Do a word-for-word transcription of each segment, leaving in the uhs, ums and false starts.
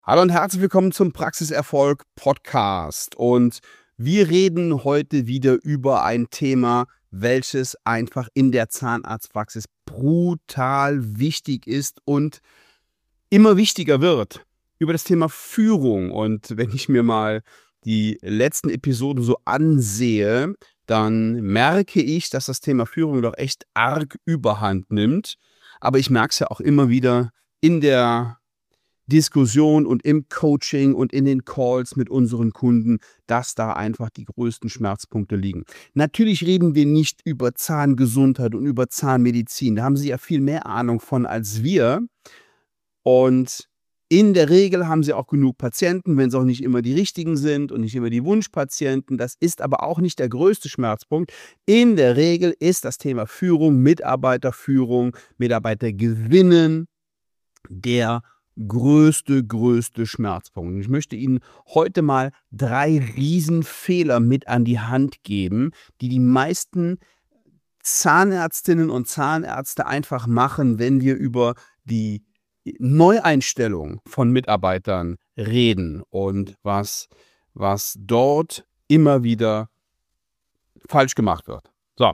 Hallo und herzlich willkommen zum Praxiserfolg Podcast. Und wir reden heute wieder über ein Thema, welches einfach in der Zahnarztpraxis brutal wichtig ist und immer wichtiger wird. Über das Thema Führung. Und wenn ich mir mal die letzten Episoden so ansehe, dann merke ich, dass das Thema Führung doch echt arg Überhand nimmt. Aber ich merke es ja auch immer wieder in der Diskussion und im Coaching und in den Calls mit unseren Kunden, dass da einfach die größten Schmerzpunkte liegen. Natürlich reden wir nicht über Zahngesundheit und über Zahnmedizin. Da haben Sie ja viel mehr Ahnung von als wir. Und in der Regel haben Sie auch genug Patienten, wenn es auch nicht immer die richtigen sind und nicht immer die Wunschpatienten. Das ist aber auch nicht der größte Schmerzpunkt. In der Regel ist das Thema Führung, Mitarbeiterführung, Mitarbeiter gewinnen der größte, größte Schmerzpunkt. Und ich möchte Ihnen heute mal drei Riesenfehler mit an die Hand geben, die die meisten Zahnärztinnen und Zahnärzte einfach machen, wenn wir über die Neueinstellung von Mitarbeitern reden und was, was dort immer wieder falsch gemacht wird. So.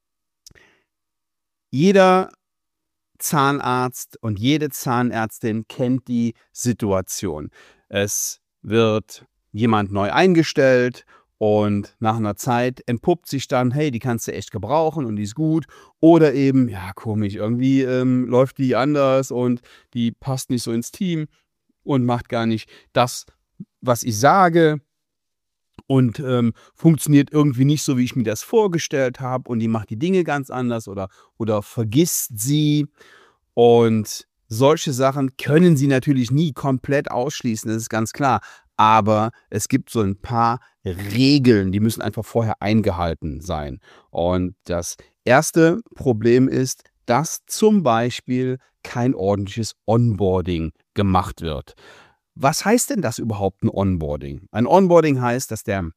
Jeder Zahnarzt und jede Zahnärztin kennt die Situation. Es wird jemand neu eingestellt und nach einer Zeit entpuppt sich dann, hey, die kannst du echt gebrauchen und die ist gut. Oder eben, ja, komisch, irgendwie ähm, läuft die anders und die passt nicht so ins Team und macht gar nicht das, was ich sage. Und ähm, funktioniert irgendwie nicht so, wie ich mir das vorgestellt habe. Und die macht die Dinge ganz anders oder, oder vergisst sie. Und solche Sachen können Sie natürlich nie komplett ausschließen, das ist ganz klar. Aber es gibt so ein paar Regeln, die müssen einfach vorher eingehalten sein. Und das erste Problem ist, dass zum Beispiel kein ordentliches Onboarding gemacht wird. Was heißt denn das überhaupt, ein Onboarding? Ein Onboarding heißt, dass der,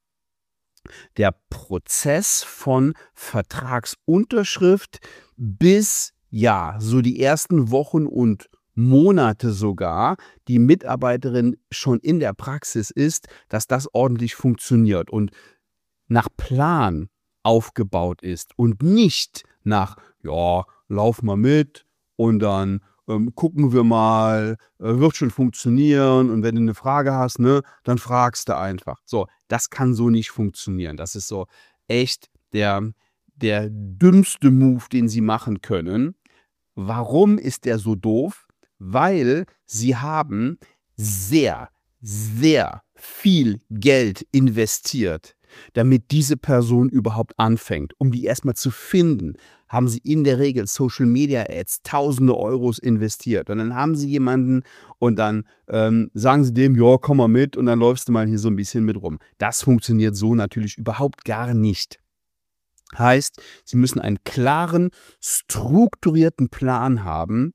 der Prozess von Vertragsunterschrift bis, ja, so die ersten Wochen und Monate sogar, die Mitarbeiterin schon in der Praxis ist, dass das ordentlich funktioniert und nach Plan aufgebaut ist und nicht nach, ja, lauf mal mit und dann ähm, gucken wir mal, äh, wird schon funktionieren und wenn du eine Frage hast, ne, dann fragst du einfach. So, das kann so nicht funktionieren. Das ist so echt der, der dümmste Move, den Sie machen können. Warum ist der so doof? Weil Sie haben sehr, sehr viel Geld investiert, damit diese Person überhaupt anfängt. Um die erstmal zu finden, haben Sie in der Regel Social Media Ads, tausende Euros investiert. Und dann haben Sie jemanden und dann ähm, sagen Sie dem, ja, komm mal mit und dann läufst du mal hier so ein bisschen mit rum. Das funktioniert so natürlich überhaupt gar nicht. Heißt, Sie müssen einen klaren, strukturierten Plan haben,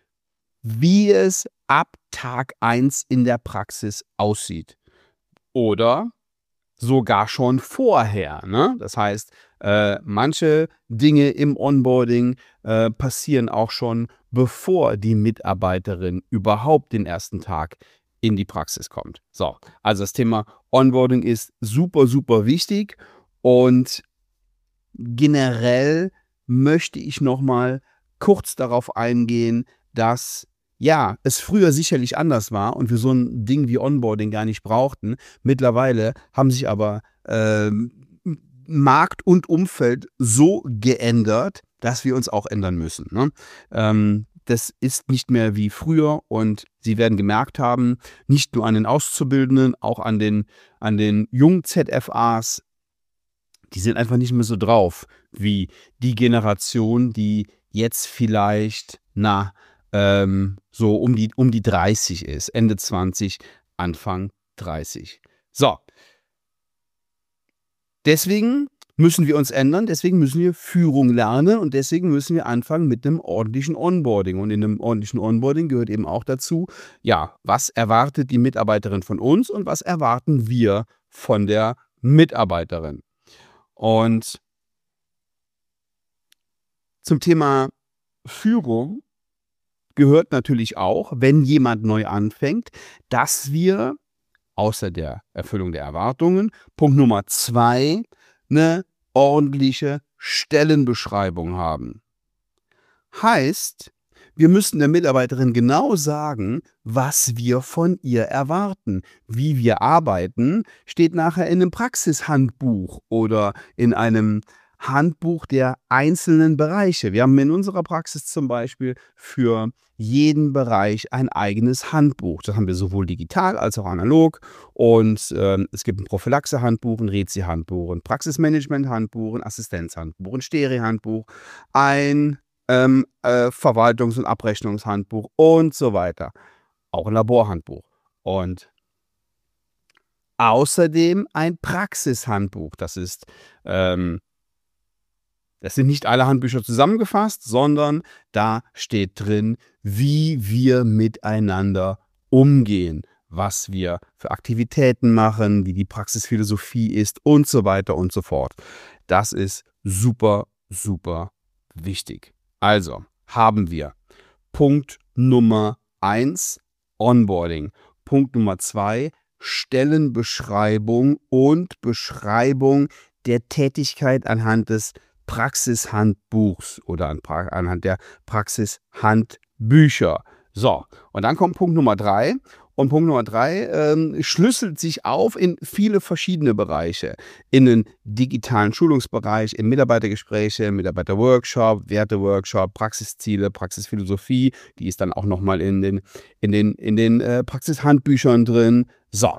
wie es ab Tag eins in der Praxis aussieht. Oder sogar schon vorher. Ne? Das heißt, äh, manche Dinge im Onboarding äh, passieren auch schon, bevor die Mitarbeiterin überhaupt den ersten Tag in die Praxis kommt. So, also das Thema Onboarding ist super, super wichtig und generell möchte ich noch mal kurz darauf eingehen, dass ja, es früher sicherlich anders war und wir so ein Ding wie Onboarding gar nicht brauchten. Mittlerweile haben sich aber ähm, Markt und Umfeld so geändert, dass wir uns auch ändern müssen. Ne? Ähm, das ist nicht mehr wie früher und Sie werden gemerkt haben, nicht nur an den Auszubildenden, auch an den, an den jungen Z F As, die sind einfach nicht mehr so drauf wie die Generation, die jetzt vielleicht, na, ähm, so um die, um die dreißig ist, Ende zwanzig, Anfang dreißig. So, deswegen müssen wir uns ändern, deswegen müssen wir Führung lernen und deswegen müssen wir anfangen mit einem ordentlichen Onboarding. Und in einem ordentlichen Onboarding gehört eben auch dazu, ja, was erwartet die Mitarbeiterin von uns und was erwarten wir von der Mitarbeiterin. Und zum Thema Führung gehört natürlich auch, wenn jemand neu anfängt, dass wir außer der Erfüllung der Erwartungen, Punkt Nummer zwei, eine ordentliche Stellenbeschreibung haben. Heißt, wir müssen der Mitarbeiterin genau sagen, was wir von ihr erwarten. Wie wir arbeiten, steht nachher in einem Praxishandbuch oder in einem Handbuch der einzelnen Bereiche. Wir haben in unserer Praxis zum Beispiel für jeden Bereich ein eigenes Handbuch. Das haben wir sowohl digital als auch analog. Und äh, es gibt ein Prophylaxe-Handbuch, ein Rezi-Handbuch, ein Praxismanagement-Handbuch, ein Assistenzhandbuch, ein Steri-Handbuch, ein ähm, äh, Verwaltungs- und Abrechnungshandbuch und so weiter. Auch ein Laborhandbuch. Und außerdem ein Praxishandbuch. Das ist ähm, Das sind nicht alle Handbücher zusammengefasst, sondern da steht drin, wie wir miteinander umgehen, was wir für Aktivitäten machen, wie die Praxisphilosophie ist und so weiter und so fort. Das ist super, super wichtig. Also haben wir Punkt Nummer eins, Onboarding. Punkt Nummer zwei, Stellenbeschreibung und Beschreibung der Tätigkeit anhand des Praxishandbuchs oder an, anhand der Praxishandbücher. So, und dann kommt Punkt Nummer drei. Und Punkt Nummer drei ähm, schlüsselt sich auf in viele verschiedene Bereiche. In den digitalen Schulungsbereich, in Mitarbeitergespräche, Mitarbeiterworkshop, Werteworkshop, Praxisziele, Praxisphilosophie. Die ist dann auch nochmal in den, in den, in den äh, Praxishandbüchern drin. So.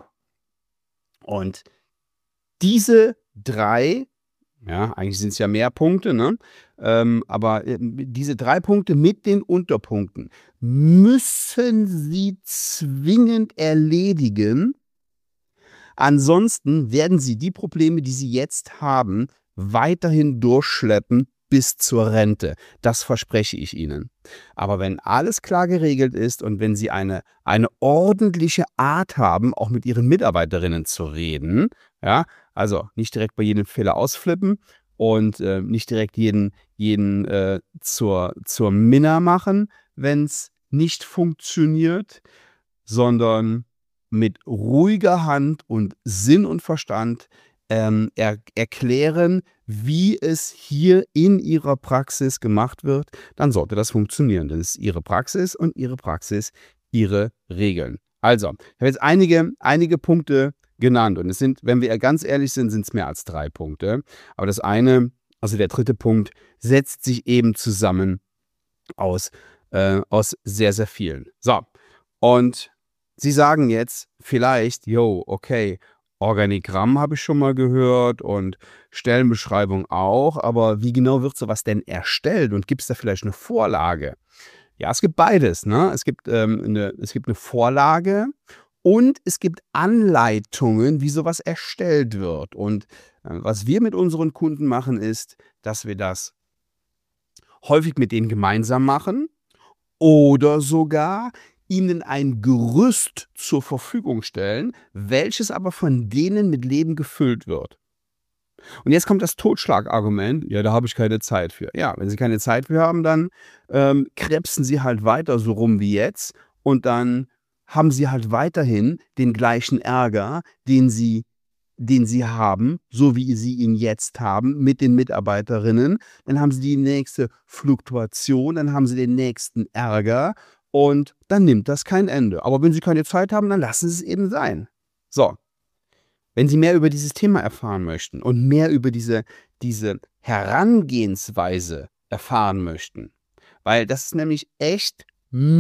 Und diese drei, ja, eigentlich sind es ja mehr Punkte, ne? Ähm, aber äh, diese drei Punkte mit den Unterpunkten müssen Sie zwingend erledigen. Ansonsten werden Sie die Probleme, die Sie jetzt haben, weiterhin durchschleppen bis zur Rente. Das verspreche ich Ihnen. Aber wenn alles klar geregelt ist und wenn Sie eine, eine ordentliche Art haben, auch mit Ihren Mitarbeiterinnen zu reden, ja, also nicht direkt bei jedem Fehler ausflippen und äh, nicht direkt jeden, jeden äh, zur, zur Minna machen, wenn es nicht funktioniert, sondern mit ruhiger Hand und Sinn und Verstand ähm, er, erklären, wie es hier in Ihrer Praxis gemacht wird, dann sollte das funktionieren. Denn es ist Ihre Praxis und Ihre Praxis, Ihre Regeln. Also, ich habe jetzt einige, einige Punkte genannt und es sind, wenn wir ganz ehrlich sind, sind es mehr als drei Punkte. Aber das eine, also der dritte Punkt, setzt sich eben zusammen aus, äh, aus sehr, sehr vielen. So, und Sie sagen jetzt vielleicht, yo, okay, Organigramm habe ich schon mal gehört und Stellenbeschreibung auch, aber wie genau wird sowas denn erstellt und gibt es da vielleicht eine Vorlage? Ja, es gibt beides, ne? Es gibt, ähm, eine, es gibt eine Vorlage und es gibt Anleitungen, wie sowas erstellt wird. Und äh, was wir mit unseren Kunden machen, ist, dass wir das häufig mit denen gemeinsam machen oder sogar ihnen ein Gerüst zur Verfügung stellen, welches aber von denen mit Leben gefüllt wird. Und jetzt kommt das Totschlagargument, ja, da habe ich keine Zeit für. Ja, wenn Sie keine Zeit für haben, dann ähm, krebsen Sie halt weiter so rum wie jetzt und dann haben Sie halt weiterhin den gleichen Ärger, den Sie, den Sie haben, so wie Sie ihn jetzt haben mit den Mitarbeiterinnen. Dann haben Sie die nächste Fluktuation, dann haben Sie den nächsten Ärger und dann nimmt das kein Ende. Aber wenn Sie keine Zeit haben, dann lassen Sie es eben sein. So. Wenn Sie mehr über dieses Thema erfahren möchten und mehr über diese, diese Herangehensweise erfahren möchten, weil das ist nämlich echt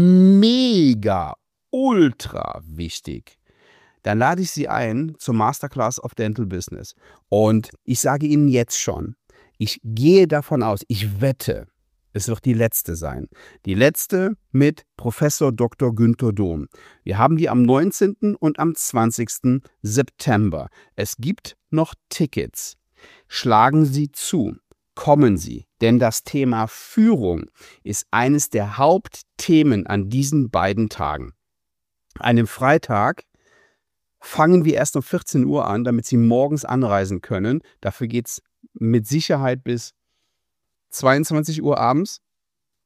mega, ultra wichtig, dann lade ich Sie ein zur Masterclass of Dental Business. Und ich sage Ihnen jetzt schon, ich gehe davon aus, ich wette, es wird die letzte sein. Die letzte mit Professor Doktor Günther Dohm. Wir haben die am neunzehnten und am zwanzigsten September. Es gibt noch Tickets. Schlagen Sie zu. Kommen Sie. Denn das Thema Führung ist eines der Hauptthemen an diesen beiden Tagen. An dem Freitag fangen wir erst um vierzehn Uhr an, damit Sie morgens anreisen können. Dafür geht es mit Sicherheit bis zweiundzwanzig Uhr abends.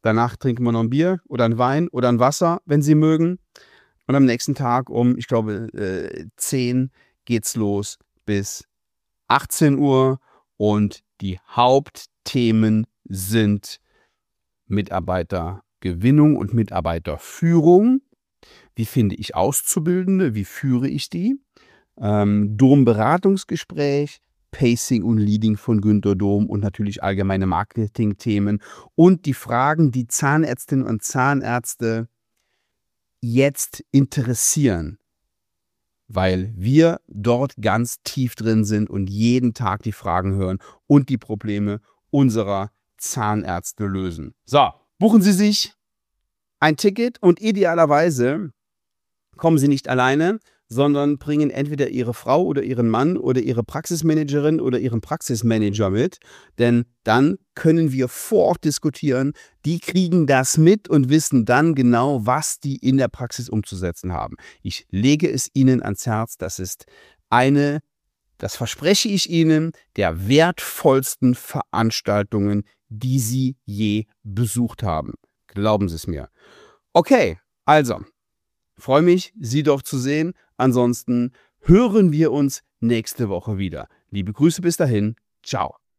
Danach trinken wir noch ein Bier oder ein Wein oder ein Wasser, wenn Sie mögen. Und am nächsten Tag um, ich glaube, äh, zehn geht's los bis achtzehn Uhr. Und die Hauptthemen sind Mitarbeitergewinnung und Mitarbeiterführung. Wie finde ich Auszubildende? Wie führe ich die? Ähm, Dom-Beratungsgespräch, Pacing und Leading von Günter Dom und natürlich allgemeine Marketing-Themen und die Fragen, die Zahnärztinnen und Zahnärzte jetzt interessieren, weil wir dort ganz tief drin sind und jeden Tag die Fragen hören und die Probleme unserer Zahnärzte lösen. So, buchen Sie sich ein Ticket und idealerweise kommen Sie nicht alleine, sondern bringen entweder Ihre Frau oder Ihren Mann oder Ihre Praxismanagerin oder Ihren Praxismanager mit, denn dann können wir vor Ort diskutieren. Die kriegen das mit und wissen dann genau, was die in der Praxis umzusetzen haben. Ich lege es Ihnen ans Herz, das ist eine, das verspreche ich Ihnen, der wertvollsten Veranstaltungen, die Sie je besucht haben. Glauben Sie es mir. Okay, also, freue mich, Sie dort zu sehen. Ansonsten hören wir uns nächste Woche wieder. Liebe Grüße bis dahin. Ciao.